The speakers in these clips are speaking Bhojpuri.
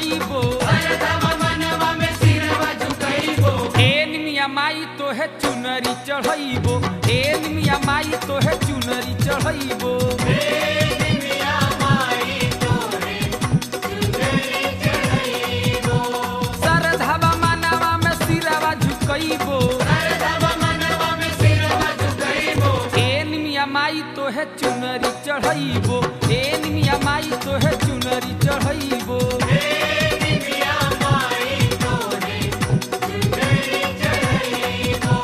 झुकइबो सरधवा मनवा में सिरवा झुकइबो ए निमिया माई तोहे चुनरी चढ़इबो ए निमिया माई तोहे चुनरी चढ़इबो निमिया माई तोरे चुनरी चढ़इबो सरधवा मनवा में सिरवा झुकइबो सरधवा मनवा में सिरवा झुकइबो ए निमिया माई तोहे चुनरी चढ़इबो ए निमिया माई तोहे चुनरी चढ़इबो निमिया माई तोरे चुनरी चढ़इबो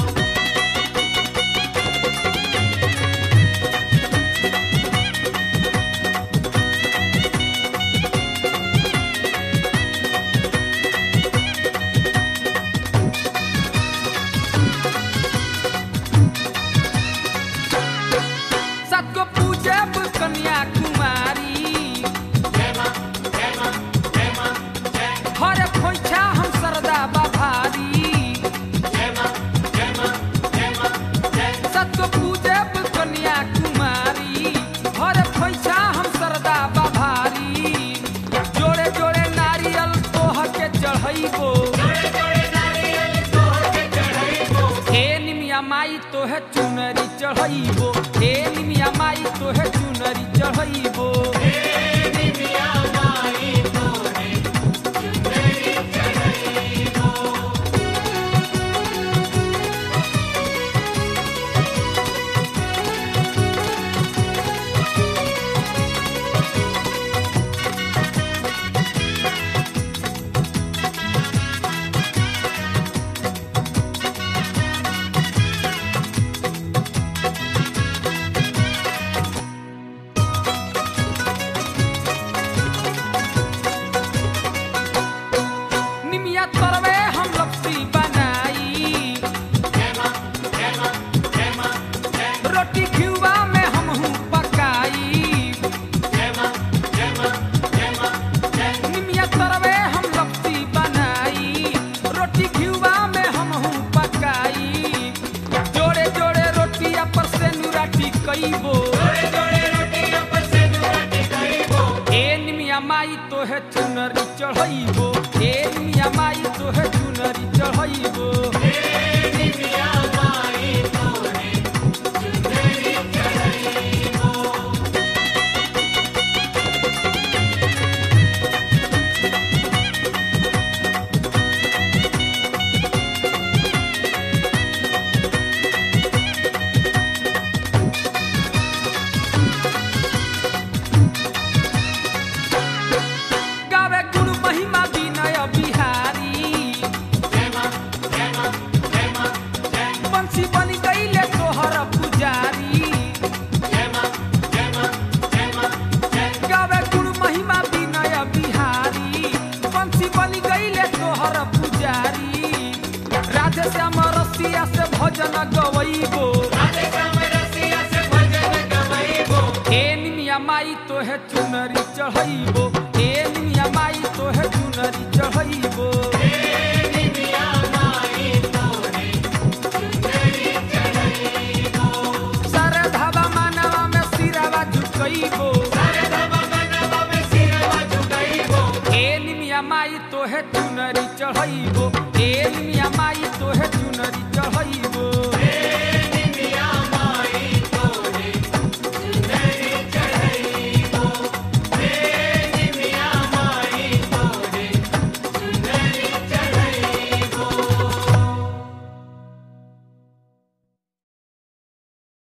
सतको पूजब कन्या कुमारी हर खोइछा हम सरदा बाभारी सतको पूजब कन्या कुमारी हर खोइछा हम सरदा बाभारी जोड़े जोड़े नारियल तोह के चढ़इबो हे निमिया माई तोहे चुनरी चढ़इबो हे निमिया माई तोहे चुनरी चढ़इबो निमिया माई तोरे चुनरी चढ़इबो निमिया तरवे हम लपसी बनाई रोटी घिउवा में हमहू पकाई निमिया तरवे हम लपसी बनाई रोटी घिउवा में हमहू पकाई जोड़े जोड़े रोटिया पर से नुराटी कइबो ए निमिया माई तोहे चुनरी चढ़इबो ए निमिया माई तोहे चुनरी चढ़इबो निमिया माई तोरे चुनरी चढ़इबो गावे गुरु महिमा विनय बिहारी बंसी बनी गईले तोहर पुजारी गावे गुरु महिमा विनय बिहारी बंसी बनी गईले तोहर पुजारी राधे श्याम रसिया से भजन गवइबो हे निमिया माई तोहे चुनरी चढ़इबो हे निमिया माई तोहे चुनरी चढ़इबो सरधवा मनवा में सिरवा झुकइबो हे निमिया माई तोहे चुनरी चढ़इबो हे निमिया